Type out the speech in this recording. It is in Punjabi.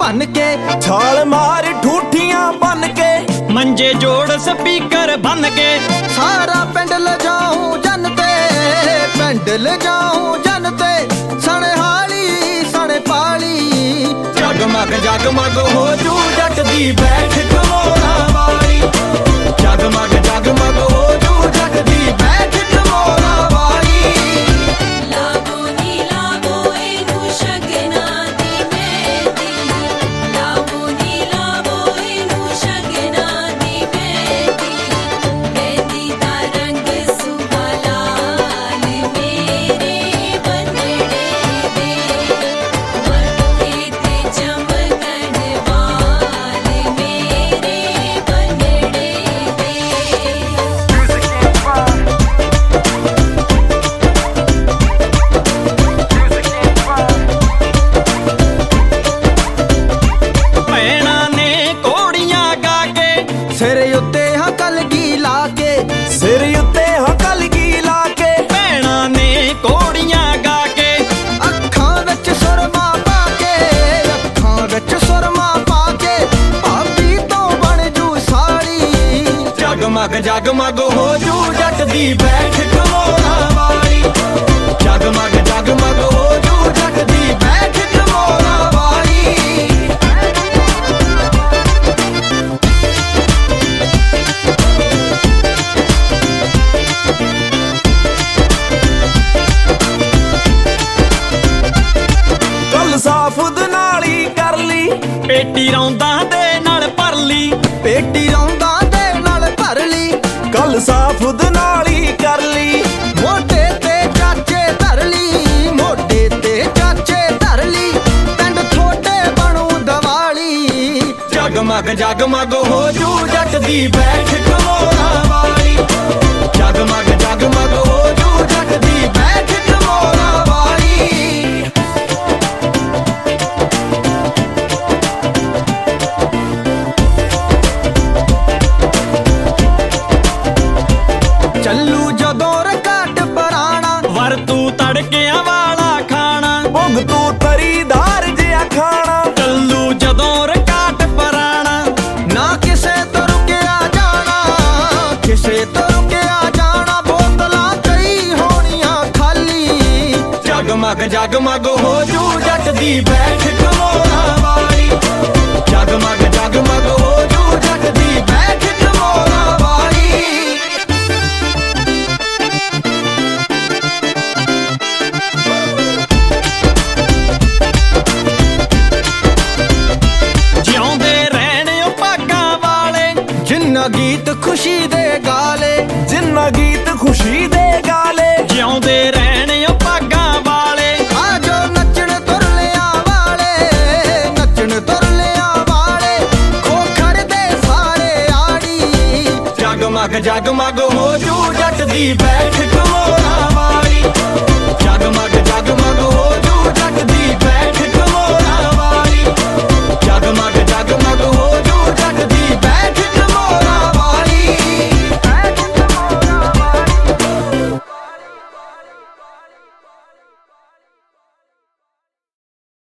ਭੰਨ ਕੇ, ਛਾਲ ਮਾਰ ਠੂਠੀਆਂ ਬਨ ਕੇ, ਮੰਜੇ ਜੋੜ ਸਪੀਕਰ ਬਨ ਕੇ। ਸਾਰਾ ਪਿੰਡ ਲਿਜਾਊਂ ਜਨ ਤੇ, ਪਿੰਡ ਲਿਜਾਊਂ ਜਨ ਤੇ, ਸਣਹਾਲੀ ਸਣ ਪਾਲੀ। ਜਗਮਗ ਜਗਮਗ ਹੋ ਜੂ ਜੱਟ ਦੀ ਬੈਠ ਕਮੋਰਾਂ ਵਾਲੀ। ਜਗਮਗ ਜਗਮਗ ਹੋ ਜੂ ਜੱਟ ਦੀ ਬੈਠ ਕਮੋਰਾਂ ਵਾਲੀ। ਲਾਵੋ ਨੀ ਲਾਵੋ ਇਹਨੂੰ ਸ਼ਗਨਾਂ ਦੀ ਮਹਿੰਦੀ, ਲਾਵੋ ਨੀ ਲਾਵੋ ਇਹਨੂੰ ਸ਼ਗਨਾਂ ਦੀ ਮਹਿੰਦੀ। ਮਹਿੰਦੀ ਦਾ ਰੰਗ ਸੁਹਾ ਲਾਲ ਮੇਰੇ ਬੰਨੜੇ ਦੇ, ਮੱਥੇ ਤੇ ਚਮਕਣ ਵਾਲ ਮੇਰੇ ਬੰਨੜੇ ਦੇ। ਭੈਣਾਂ ਨੇ ਕੋੜੀਆਂ ਗਾ ਕੇ, ਸਿਰ ਉੱਤੇ ਹਾਂ ਕਲਗੀ ਲਾ ਕੇ, ਸਿਰ ਉੱਤੇ ਹਕਲਗੀ ਲਾ ਕੇ। ਭੈਣਾਂ ਨੇ ਕੋੜੀਆਂ ਗਾ ਕੇ। ਅੱਖਾਂ ਵਿੱਚ ਸੁਰਮਾ ਪਾ ਕੇ, ਅੱਖਾਂ ਵਿੱਚ ਸੁਰਮਾ ਪਾ ਕੇ, ਭਾਬੀ ਤੋਂ ਬਣ ਜੂ ਸਾਲੀ। ਜਗਮਗ ਜਗਮਗ ਹੋ ਜੂ ਜੱਟ ਦੀ ਬੈਠ ਕਮੋਰਾਂ ਵਾਲੀ। ਜਗਮਗ ਜਗਮਗ ਹੋ ਜੂ ਜੱਟ ਦੀ ਬੈਠ ਕਮੋਰਾਂ ਵਾਲੀ। ਕੱਲ ਸਾਫ ਦਨਾਲੀ ਕਰ ਲਈ, ਪੇਟੀ ਰੌਂਦਾਂ ਦੇ ਨਾਲ ਭਰ ਲਈ। ਪੇਟੀ ਰੌਂਦਾਂ ਦੇ ਨਾਲ ਭਰ ਲਈ, ਕੱਲ ਸਾਫ ਦਨਾਲੀ ਕਰ ਲਈ। ਮੋਢੇ ਤੇ ਚਾਚੇ ਧਰ ਲਈ, ਮੋਢੇ ਤੇ ਚਾਚੇ ਧਰ ਲਈ, ਪਿੰਡ ਥੋੜੇ ਬਣੂ ਦੀਵਾਲੀ। ਜਗਮਗ ਜਗਮਗ ਹੋ ਜੂ ਜੱਟ ਦੀ ਬੈਠ ਕਮੋਰਾਂ ਵਾਲੀ। ਜਗਮਗ ਜਗਮਗ ਹੋ ਜੂ ਜੱਟ ਦੀ ਬੈਠ ਕਮੋਰਾਂ ਵਾਲੀ। ਚੱਲੂ ਜਦੋਂ ਰਕਾਟ ਬਰਾਣਾ, ਵਰਤੂ ਤੜਕਿਆਂ ਵਾਲਾ ਖਾਣਾ। ਭੁਗ ਤੂੰ ਤਰੀਦਾਰ ਜਿਹਾ ਖਾਣਾ। ਚੱਲੂ ਜਦੋਂ ਰਕਾਟ ਪਰਾਣਾ। ਨਾ ਕਿਸੇ ਤੋਂ ਰੁਕਿਆ ਜਾਣਾ, ਕਿਸੇ ਤੋਂ ਰੁਕਿਆ ਜਾਣਾ, ਬੋਤਲਾਂ ਕਈ ਹੋਣੀਆਂ ਖਾਲੀ। ਜਗਮਗ ਜਗਮਗ ਹੋ ਜੂ ਜੱਟ ਦੀ ਬੈਠ ਕਮੋਰਾਂ ਵਾਲੀ। ਜਗਮਗ ਜਗਮਗ ਹੋ ਜੂ ਜੱਟ ਦੀ ਬੈਠ ਕਮੋਰਾਂ ਵਾਲੀ। ਜਿਉਂਦੇ ਰਹਿਣ ਓ ਭਾਗਾਂ ਵਾਲੇ, ਜਿੰਨਾ ਗੀਤ ਖੁਸ਼ੀ ਦੇ ਗਾਲੇ, ਜਿੰਨਾ ਗੀਤ ਖੁਸ਼ੀ ਦੇ ਗਾਲੇ। ਜਿਉਂਦੇ ਰਹਿਣ ਓ ਭਾਗਾਂ ਵਾਲੇ। ਆਜੋ ਨੱਚਣ ਤੁਰਲਿਆਂ ਵਾਲੇ, ਨੱਚਣ ਤੁਰਲਿਆਂ ਵਾਲੇ, ਖੋਖਰ ਦੇ ਸਾਰੇ ਆੜੀ। ਜਗਮਗ ਜਗਮਗ ਹੋ ਜੂ ਜੱਟ ਦੀ ਬੈਠ ਕਮੋਰਾਂ